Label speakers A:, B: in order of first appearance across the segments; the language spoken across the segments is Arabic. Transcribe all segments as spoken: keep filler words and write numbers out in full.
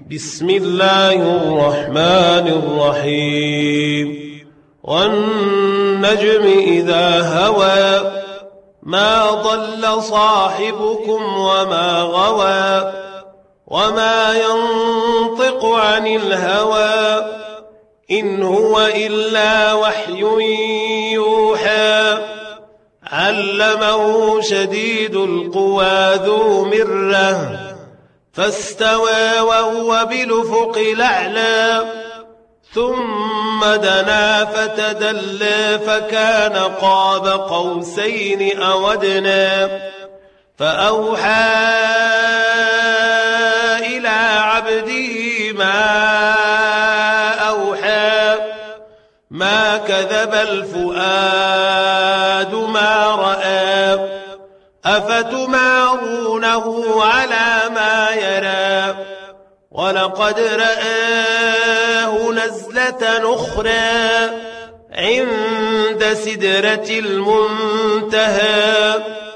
A: بسم الله الرحمن الرحيم والنجم إذا هوى ما ضل صاحبكم وما غوى وما ينطق عن الهوى إن هو إلا وحي يوحى علمه شديد القوى ذو مرة فاستوى وهو بالأفق الأعلى ثم دنا فتدلى فكان قاب قوسين أو أدنى فأوحى إلى عبده ما أوحى ما كذب الفؤاد ما رأى أفتمارونه على ما يرى ولقد رآه نزلة أخرى عند سدرة المنتهى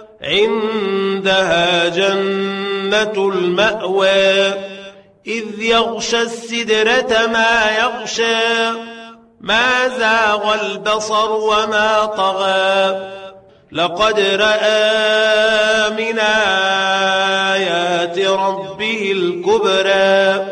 A: عندها جنة المأوى إذ يغشى السدرة ما يغشى ما زاغ البصر وما طغى لقد رأى من آيات ربه الكبرى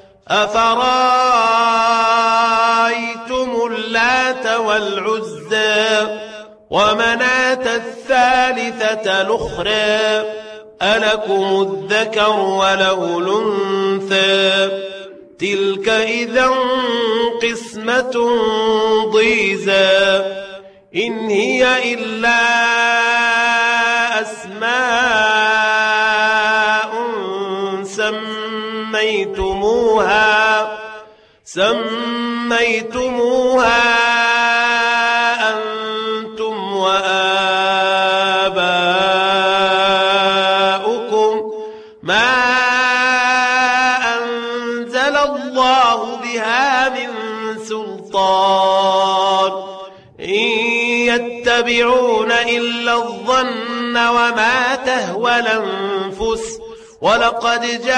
A: أفرأيتم اللات والعزى ومناة الثالثة الأخرى ألكم الذكر وله الأنثى تلك إذا قسمة ضيزى إن هي إلا أسماء سميتموها سميتموها أنتم وآباؤكم ما أنزل الله بها من سلطان إن يتبعون إلا الظن وما تهوى الأنفس ولقد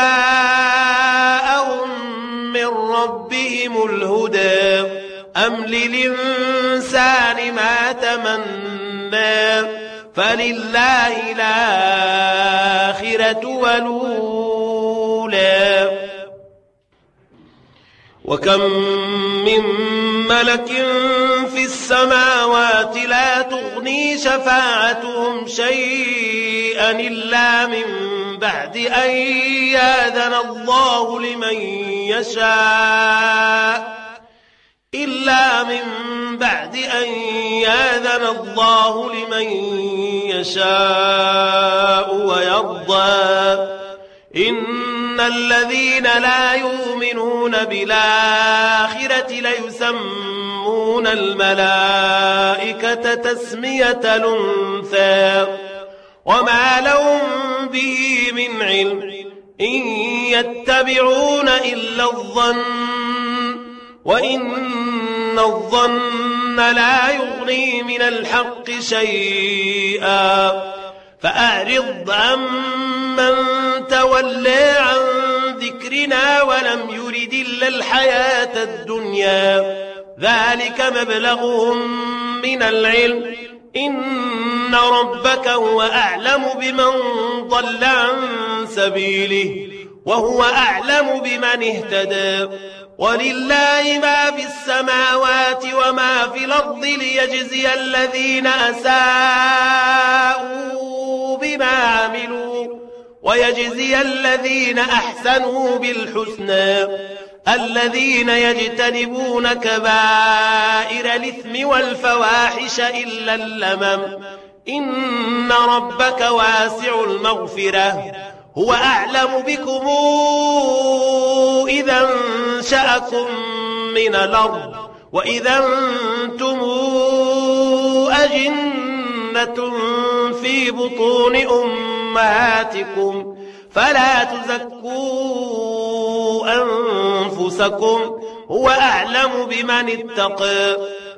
A: جاءهم من ربهم الهدى أم للإنسان ما تمنى فلله الآخرة والأولى وكم من ملك في السماوات لا تغني شفاعتهم شيئا إلا من بعد أن يأذن الله لمن يشاء إلا من بعد أن يأذن الله لمن يشاء ويرضى إن الذين لا يؤمنون بالآخرة ليسمون الملائكة تسمية الأنثى وما لهم به من علم إن يتبعون إلا الظن وإن الظن لا يغني من الحق شيئا فأعرض عمن تولى عن ذكرنا ولم يرد إلا الحياة الدنيا ذلك مبلغهم من العلم إن ربك هو أعلم بمن ضل عن سبيله وهو أعلم بمن اهتدى ولله ما في السماوات وما في الأرض ليجزي الذين أساءوا بما عملوا ويجزي الذين أحسنوا بالحسنى الذين يجتنبون كبائر الإثم والفواحش إلا اللمم إن ربك واسع المغفرة هو أعلم بكم إذا أنشأكم من الأرض وإذا أنتم أجنة في بطون أمهاتكم فلا تزكوا أنفسكم هو أعلم بمن اتقى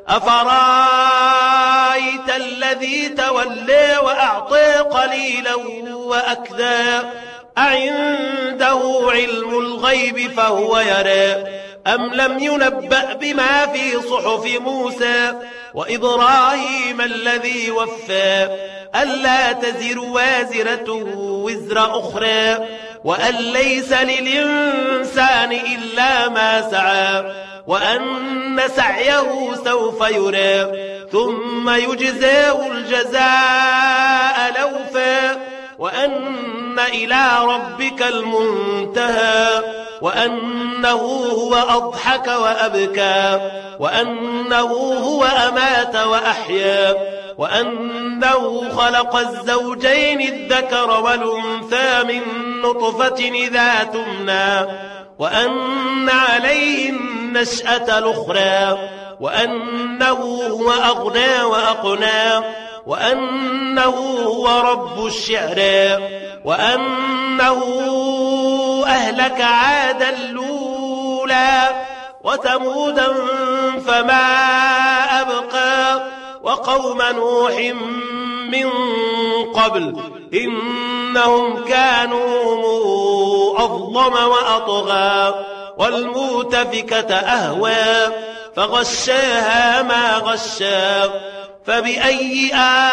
A: أفرأيت الذي تولى وأعطى قليلا وأكدى أعنده علم الغيب فهو يرى أم لم ينبأ بما في صحف موسى وإبراهيم الذي وفى ألا تزر وازرة وزر أخرى وأن ليس للإنسان إلا ما سعى وأن سعيه سوف يرى ثم يجزاه الجزاء الأوفى وأن إلى ربك المنتهى وأنه هو أضحك وأبكى وأنه هو أمات وأحيا وأنه خلق الزوجين الذكر والأنثى من نطفة إذا تمنى وأن عليه النشأة الأخرى وأنه هو أغنى وأقنى وأنه هو رب الشعرى وأنه أهلك عادا الأولى وثمودا فما أبقى وقوم نوح من قبل إنهم كانوا أظلم وأطغى والمؤتفكة أهوى فغشاها ما غشا فبأي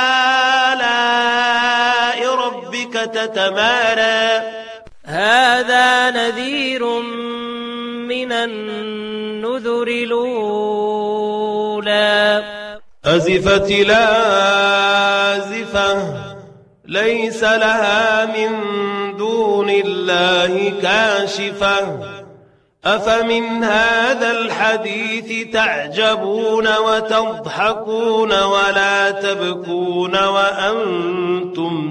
A: آلاء ربك تتمارى
B: هذا نذير من النذر الأولى
A: أزفت لازفة ليس لها من دون الله كاشفة أفمن هذا الحديث تعجبون وتضحكون ولا تبكون وأنتم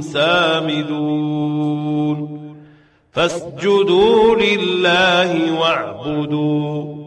A: سامدون فاسجدوا لله واعبدوا